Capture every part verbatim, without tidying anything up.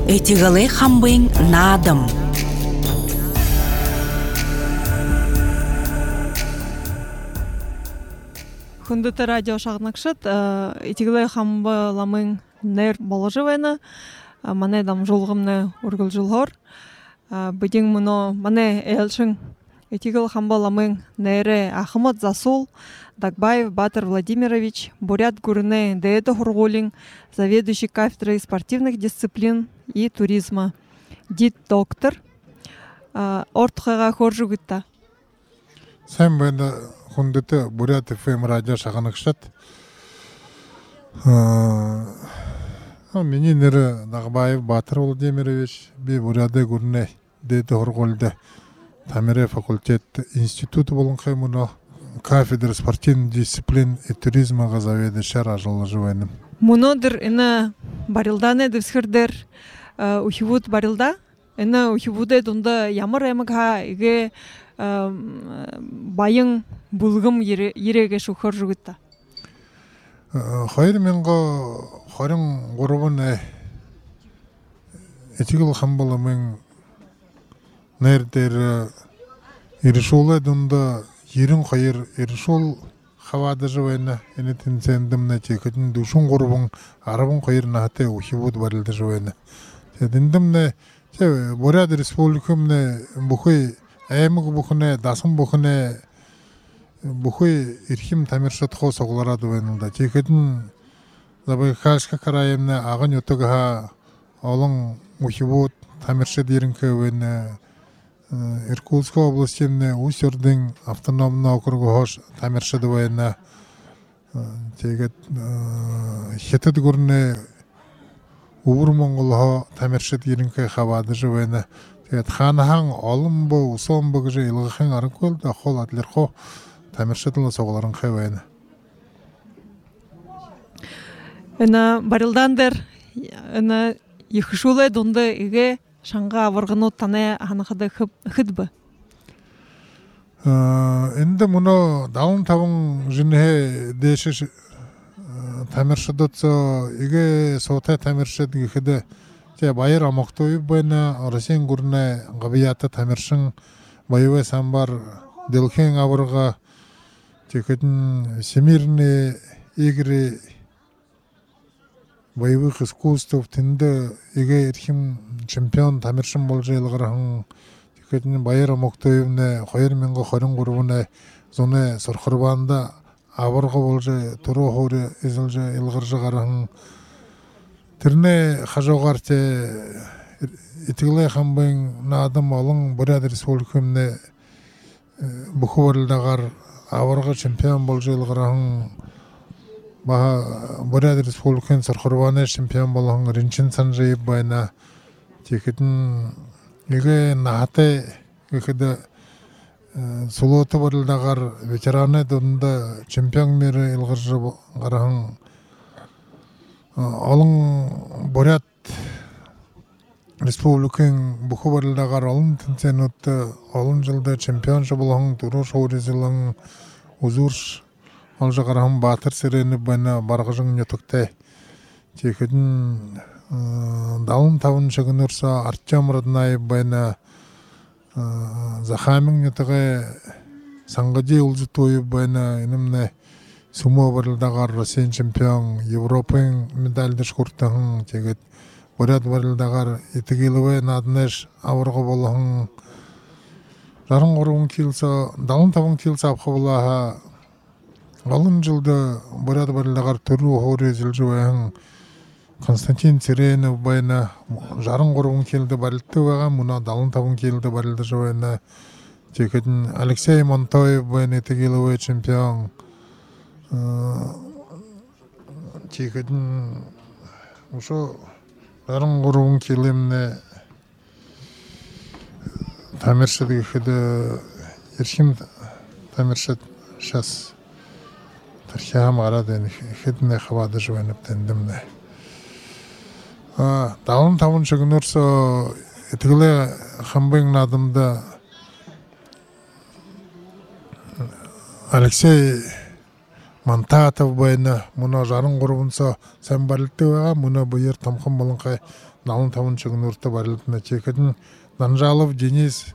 Этигале хамбын надым. Хундыты радио шағнақшыт, этигале хамбаламын нер боложывайны, мане дам жолғымны ургыл жылғыр. Бүгін мұны мане әлшін этигал хамбаламын нері Ахмад Засул, Дагбаев Батыр Владимирович, Бурят Гурне Деэда Хургулин, заведующий кафедрой спортивных дисциплин и туризма, дит доктор, ортхага хоржугытта. Сәм бәнді хундыты Бурят эф эм радио шағанықшат. Мені нері Дагбаев Батыр Владимирович, бе Буряды Гурне Деэда Хургулды, Тамире факультет институты болын қаймына кафедра спортивных дисциплин и туризма заведующий ажылы жывайным. Мұнодыр іні барилданы дывсхырдыр ухивуд барилда. Іні ухивуды дұнда ямыр әміға іге байың бұлғым ереге шухыр жүгітті. Хайыр менға харың ғұрыбын этигал хамбаламын нердер иришолы дұнда ерін қайыр иришол хавады жывайна енетін сәндімна текетін душын ғұрыбын арабын қайыр нағаты ухивуд барылды жывайна. Діндімна Бурят республикумна бұхой әймігі бұхыне, дасым бұхыне бұхой ирхим тамиршат қос оғыларады вайнылда. Текетін забай қашқа қарайымна ағын өтіға олың ухивуд тамиршат ерінкі вайна. Иркутской областине Усердың автономный округы хош тамиршады вайна. Тегет хетет көріне Уыр Монголға тамиршад ерінкі хавады жывайна. Тегет ханахан олым бұ, ұсым бұғы жа илғықын арын көлді, қол атлер қо тамиршадылы соғыларын қайвайна. Үні барылдандыр, үні ехішулай дұнды үге шаңға авырғыны таны анықыды хыдбы? Енді мұны даун табын жынығы дейші тамиршадыцы иге сотай тамиршады хыды байыр амақтойы байна Росен көріне ғабияты тамиршын байывай самбар делкен авырға текетін семиріне егірі боевых искусств тінді еге ерхим чемпион тамиршын бол жайлығырағын текетін байыр амақтойымны қойыр менгі қойрын құрбыны зоны сұрқырбанды авырға бол жай тұру қоры ezil жай илғыржы қарағын тіріне қажауғар те етігілей қамбайын надым олың Бурят республикумны бұқы барылдағар авырға чемпион бол жайлығырағын Бурят республикын сұрқырбаны чемпион болғын ринчин санжайып байна текетін еге нағаты екеді сұлуыты барылдағар ветераны дұнда чемпион мері илғыржы қарағын олың Бурят республикын бұқы барылдағар олың тінсен өтті олың жылда чемпионшы болғын тұру шоурезілің ұзурш ол жағарағын батыр сирені байна барғыжың нетікті текетін далын тавын шығын ұрса Артем Роднаев байна Захамин нетіғі саңғади ұлжы тойы байна енімні сумо барылдағар Росен чемпион Европын медальды шқұрттығын тегет Бурят барылдағар етігелігі надынеш авырғы болығын жарын қорығын келса далын тавын келса апқы болаға Алын жылды Бурят барылдағар түрі ғоры зілжі байын Константин Сиренов байна жарын қорығын келді барылды байға, мұна далын табын келді барылды жойына. Текетін Алексей Монтоев байна етігелі чемпион. Текетін ұшы жарын қорығын келеміне тамиршады кеді ершім тамиршад шас тархиам арады кедіне қабады жойынып тендіміне. Далын табын шығын ұрса етігілі қамбайын надымда Алексей Мантатов байна, мұна жарын құрбынса сән барылты баға, мұна бұйыр тамқын болынқай налын тамын шығын ұрты барылтына чекетін Данжалов Денис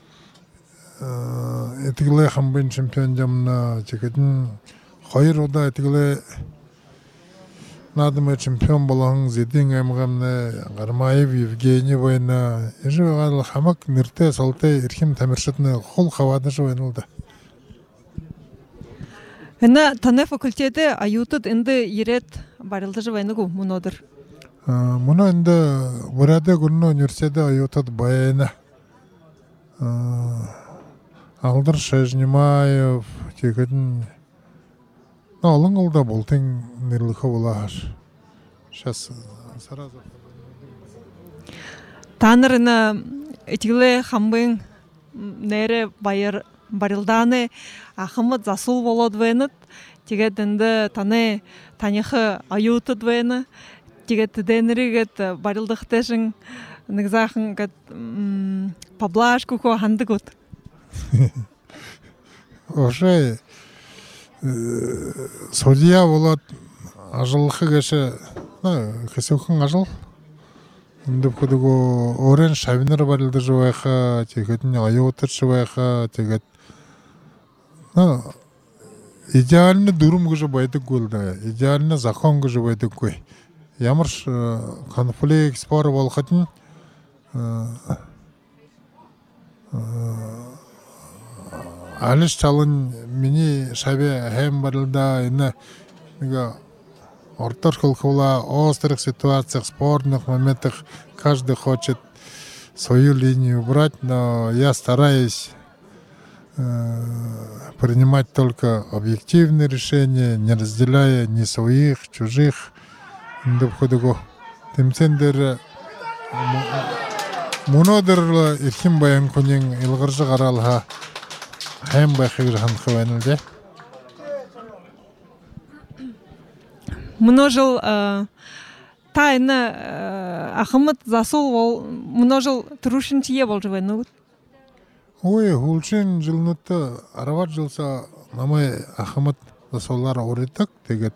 этигиле хамбын чемпион жамна чекетін қойыр ода этигиле надымы чемпион болағын зеден әмғамны Гармаев Евгений байна. Ежі бағалы хамак нірте салты ирхим тамиршытны қол қавады жойнылды. Әні таны факультеті аютыд інді ерет барылды жывайныгу мұнодыр. Мұны енді бұрады күнні университеті аютыд байына. Алдыр Шежнимаев текетін Алың олда болтың нерлікі олағар. Шас саразы. Танырына этигілі хамбың нәре байыр барылданы ахымыд засул болодвайныд. Тегет енді таны таняхы аютыдвайны. Тегет теденірігет барылдықтешің нігзахын поблажку ко ханды год. Ошай Судья болат ажылықы кеші, кесеуқын ажыл. Үндіп күдігі орен шабинер барылды жывайқа, текетін айы отыр жывайқа, текет. Идеальны дұрым күжі байды көлді, идеальны закон күжі байды көй. Ямырш конфликт споры болқатын, Алиш чалын мені шабе хэм барылда ине ортор кылкыла острых ситуациях, спорных моментах каждый хочет свою линию брать, но я стараюсь э, принимать только объективные решения, не разделяя ни своих, чужих. Тимсендер мунодер ирхим баян кунин илгыржы каралха Хэм байхыр ханхванылды. Множил тайны ахымыт засул множил трушинчие бол жывайны. Ой, хулчин жылнутта арават жылса намай ахымыт засулар оритак тегет.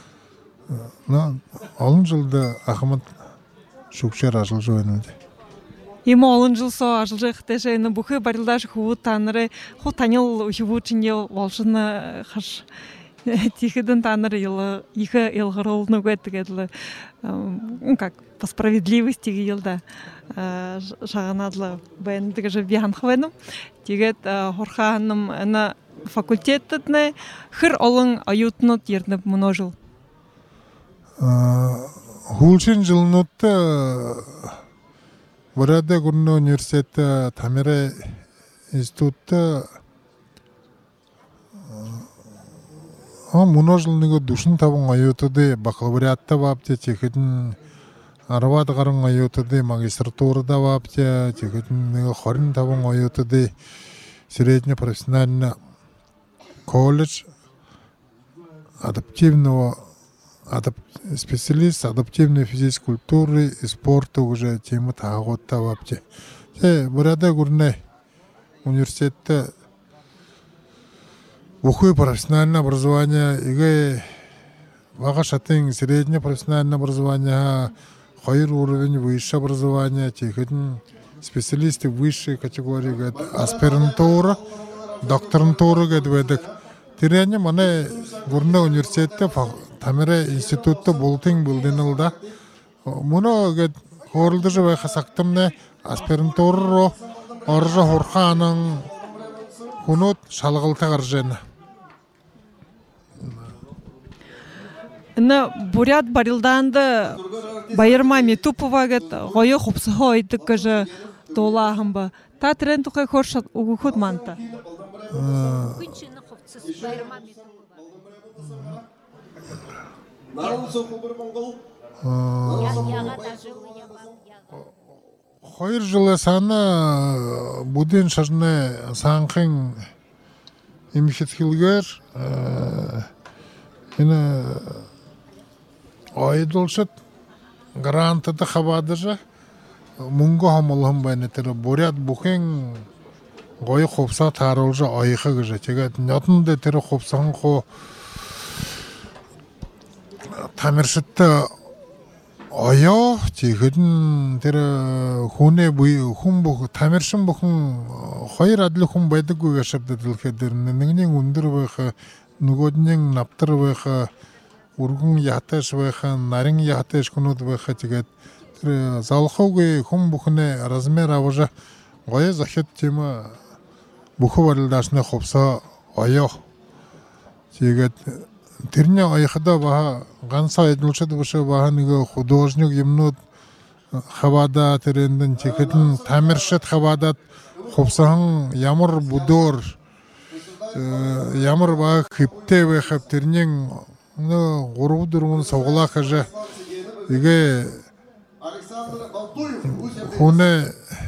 Алын жылда ахымыт шукшер ажыл жывайнылды. Ему олын жыл со ажылжық тәшейіні бұқы барылдаш хуыт таныры, ху таныл ұшывучын ел волшыны қаш тихідін таныры елі, екі елғыр олыны көттігеділі, как, по справедливости елді жағанадлы бәйіндігі жы биян қывайным. Тегет хорханым әні факультеттітіні хыр олың аютынут ерніп мұно жыл. Хулчин жылнутты Бұрады күрні университеті Тамире институтты мұны жылыныға душын табын айотыды, бакалавриатта бапте, текетін арвады қарын айотыды, магистратурада бапте, текетін хорин табын айотыды, средне профессиональный колледж адаптивного специалист адаптивной физической культуры и спорта уже тема тағотта бапте. Burada күріне университетте оқу профессиональное образование, иге ваға шатын среднее профессиональное образование, қойыр уровень высшее образование, текетін специалисты высшей категории, аспирантура, докторантура гэдведік. Тиряне мане күріне университетте Тамире институтта болтың бұлденілді. Мұны қорылды жы байқа сақтымны аспирантура оржы хорқаның құнут шалғылты қаржені. Іні Бурят барылданды байырма Метупова гет ғойы құпсығы ойдық көжі долағын ба. Та трен тұқай қоршат ұғықұд манта. Күншіні құпсыз байырма Метупова. Қойыр жылы саны буден шажны саңқын имшетхилгер ойдолшыт грантыды қабадыжы мұңғы хамылым байнетері Бурят бұқын ғойы қопса тарылжы айықы күжі. Тегет нятынды тері қопсағын қо тамиршытта оё жигэдэн тэр хүнээ буй хүн бүх тамиршин бүхэн хоёр адил хүн байдаггүй гэж шавдадлагаа тэр нэгний өндөр байх нөгөөдний навтар байх өргөн яташ байх нарийн яташ хүнүүд байх тэгээд тэр залхуугийн хүн бүхнээ размер аважа гоё захид тийм бүхүү барилдаасны хувсаа оё тэгээд тэрний оёхдоо баа ганцаа эдэлчэд бушаа баа нэг художник юмнууд хавада тэрэндэн чихэдэн тамиршид хавадад хувсан ямар будоор ямар баа хиптэй байх тэрний нөө гурав дөрвөн суглаа хажа игээ хүнээ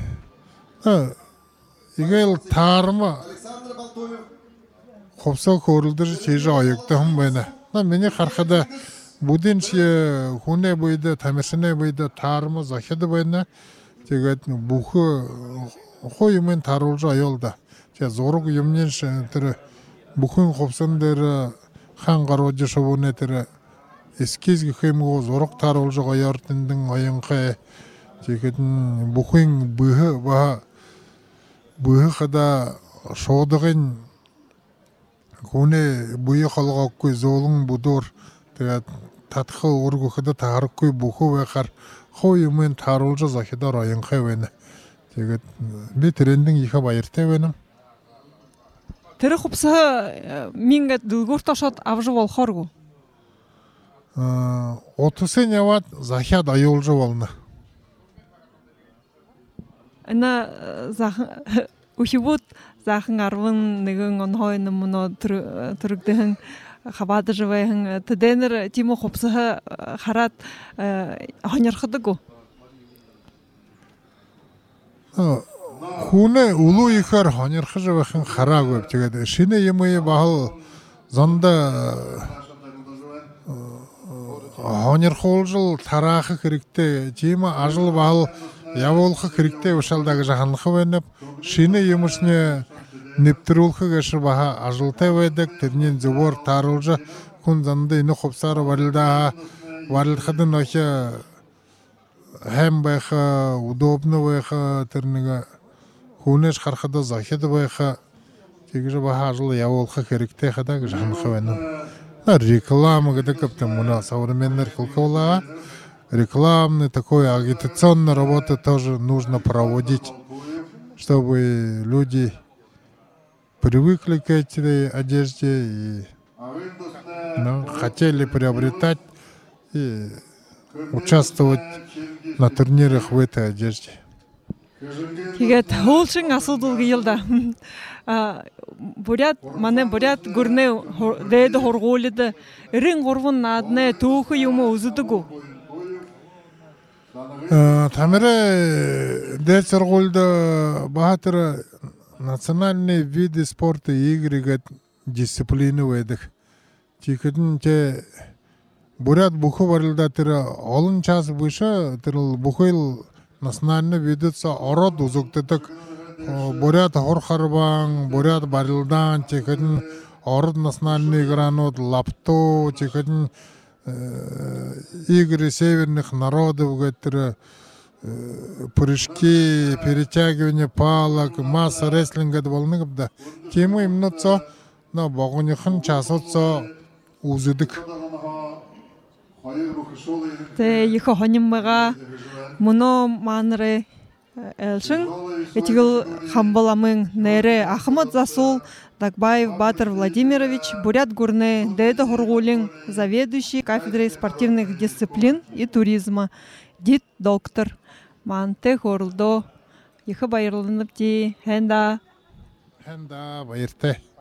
игээл таарма хувсаа хөөрөлдөр чийж оёгтой хүн байна. На миний харахад бүдин чи хүнээ буйда тамирчны буйда таарма захид байна. Тэгээд бүх хоо юмын тааруулж аюулда. Тэгээ зураг юмны тэр бүхэн хувсан дээр хан гарууж шовны тэр эскиз гэх юм уу зураг тааруулж гоёор тэндэн оёнхай. Тэгээд бүхэн бөх ба бөхада шуудгын хүнээ буй холгоогүй зөөлөн будуур тэгээд татхаа өргөхөд таарахгүй бүхүү байхаар хоо юмын тааруулж захидаар оёнхай байна. Тэгээд би тэрэндэн ихэ баяртай байна. Тэр хувцас мингэд дөлгөөр тошоод авж болохооргүй. Аа, утусын яваад захиад аюулж болно. Ана захан ухибут захан арван нэгэн он хойно мөн төрөгдөн хаваад живэхэн тэдэнэр тийм хувцас хараад хонёрхдаг. Хүнээ улуу ихэр хонёрхож байхын хараагүй. Тэгээд шинэ юм бахал зонда хонёрхуулж тараах хэрэгтэй. Тийм ажил бахал явуулах хэрэгтэй ушаалда гэж ханах байна. Шинэ юмшны нэвтрүүлэх гэж баха ажилтай байдаг. Тэрний зөвөр тааруулж хүн занда энэ хувцаар барилда барилхад нөх хэм байх удобно байх тэр нэг хүнээс харахад захид байх тэгж баха ажил явуулах хэрэгтэй хадаа гэж ханах байна. Реклама гэдэг юм современная культура. Рекламная такой агитационная работа тоже нужно проводить, чтобы люди привыкли к этой одежде и ну, хотели приобретать и участвовать на турнирах в этой одежде. Тэгээд хөөлшин асуудал гийлда. А бурят манай бурят гүрнэ дээд хургуулд эрен гурван нааднэ түүх юм үздэг. Тамиры дээд сургуульд баатар национальные виды спорта и игры дисциплины байдаг. Тэгэхэд тэ бурят бүхүү барилда тэр олон час бүшө тэр бүхэл национальные виды ороод үзэгддэг. Бурят хор харбан, бурят барилдан тэгэхэд ород национальные игранууд лапто тэгэхэд игры северных народов, которые прыжки, перетягивание палок, масса рестлинга волны, да. Тему именно то, на богонихан часоцо узыдык. Тэ ихо хониммага моно манре элшин этигэл хамбаламын нэре Ахмад Засул Дагбаев Батыр Владимирович, бурят гурне Деда Хургулин, заведующий кафедрой спортивных дисциплин и туризма, дит доктор Манте Хорлдо, ихэ баярланып ти хэнда хэнда баяртай.